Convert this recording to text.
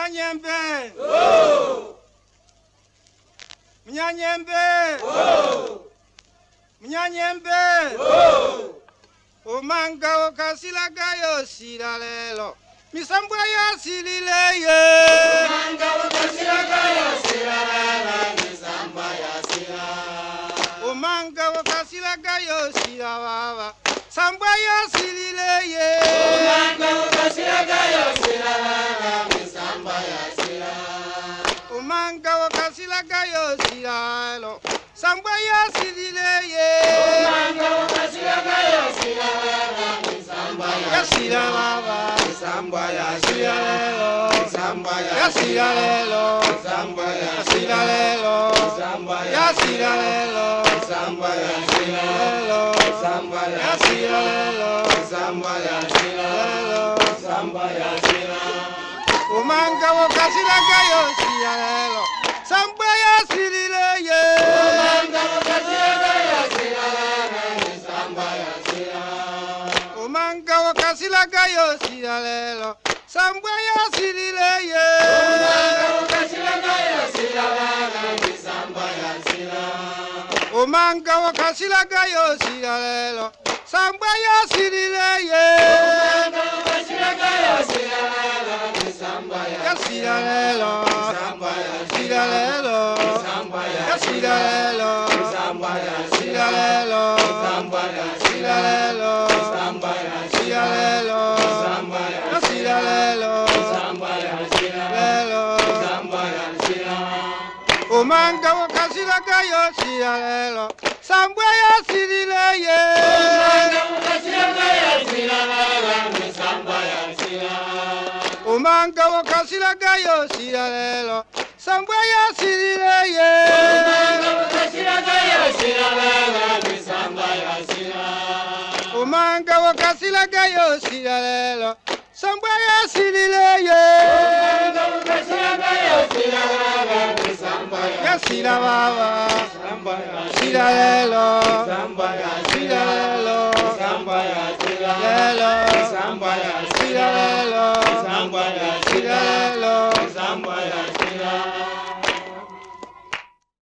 Mnyanyembe. Mnyanyembe. Mnyanyembe. Omanga okasilaga yosira lelo. Misambwa yasilileye. Omanga okasilaga yosira lelo. Misambwa yasira. Omanga okasilaga yosira baba. Sambwa yasilileye. Omanga okasilaga yosira lelo. Misambwa yasira. Omanga okasilaga yosira lelo. Sambwa yasilileye. Omanga okasilaga yosira lelo. Misambwa yasira baba. Misambwa yasira lelo. Misambwa Yasira lelo. Misambwa Yasira lelo. Yasira lelo. Misambwa yasira lelo. Misambwa Yasira lelo. Misambwa yasira lelo. Misambwa yasira. Omanga okasilaga yosira lelo. Sambwa yasilileye. Omanga okasilaga yosira lelo. Misambwa yasira. Omanga okasilaga yosira lelo. Sambwa yasilileye. Omanga okasilaga yosira lelo. Misambwa yasira. Omanga okasilaga yosira lelo. Sambwa yasilileye. Omanga okasilaga yosira lelo. Misambwa Yasira lelo. Misambwa Yasira lelo. Misambwa Yasira lelo. Misambwa Yasira lelo. Misambwa Yasira lelo. Misambwa Yasira lelo. Yasira lelo. Lelo. Omanga okasilaga yosira lelo. Sambwa yasilileye. Omanga okasilaga yosira lelo. Sambwa yasilileye. Omanga okasilaga yosira lelo. Sambwa yasilileye. Yasira baba. Yasira lelo. Yasira lelo. Lelo. Yasira lelo.